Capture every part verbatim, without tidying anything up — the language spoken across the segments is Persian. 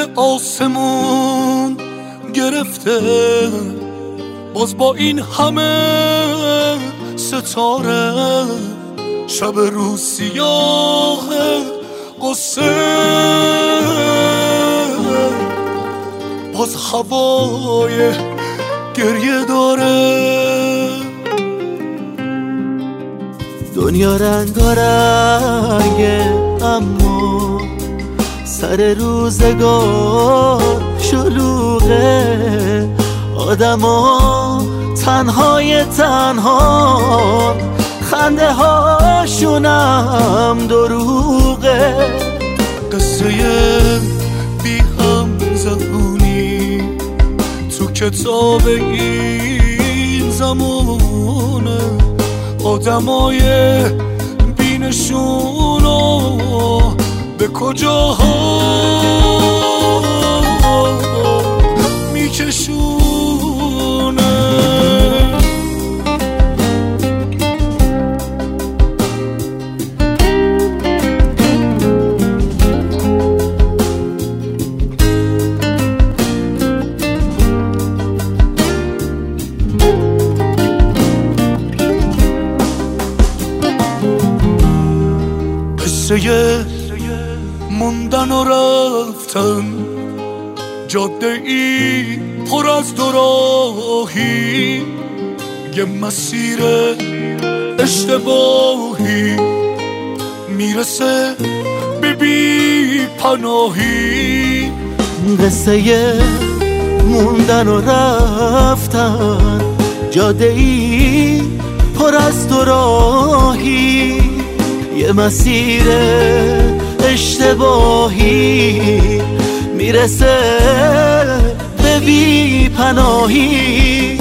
آسمون گرفته باز با این همه ستاره، شب روز سیاه قصه، باز هوای گریه داره. دنیا رنگارنگه اما سر روزگار شلوغه، آدما تنهای تنها، خنده هاشونم دروغه. قصه بی هم زبونی تو کتاب این زمونه، آدمای بینشونو به کجاها میکشونه. قصه موندن و رفتن، جاده ای پر از دوراهی، یه مسیر اشتباهی میرسه به بی پناهی. قصه موندن و رفتن، جاده ای پر از دوراهی، یه مسیر اشتباهی میرسه به بی پناهی.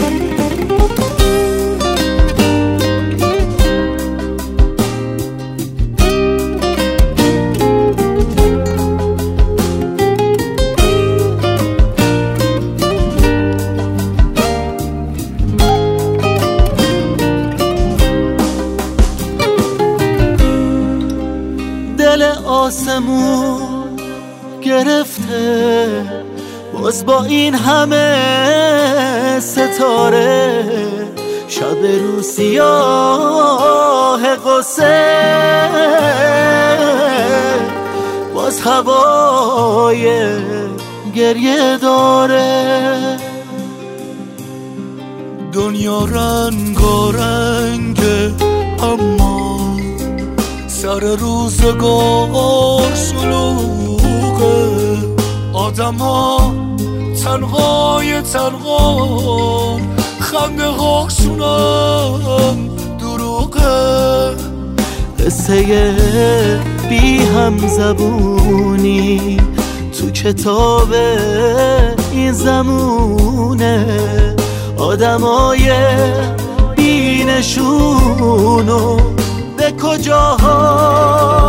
دل آسمون گرفته باز با این همه ستاره، شب رو سیاه قصه، باز هوای گریه داره. دنیا رنگارنگه اما سر روزگار شلوغه، آدما تنهای تنها، خنده هاشونم دروغه. قصه بی هم زبونی تو کتاب این زمونه، آدمای بینشونو به کجاها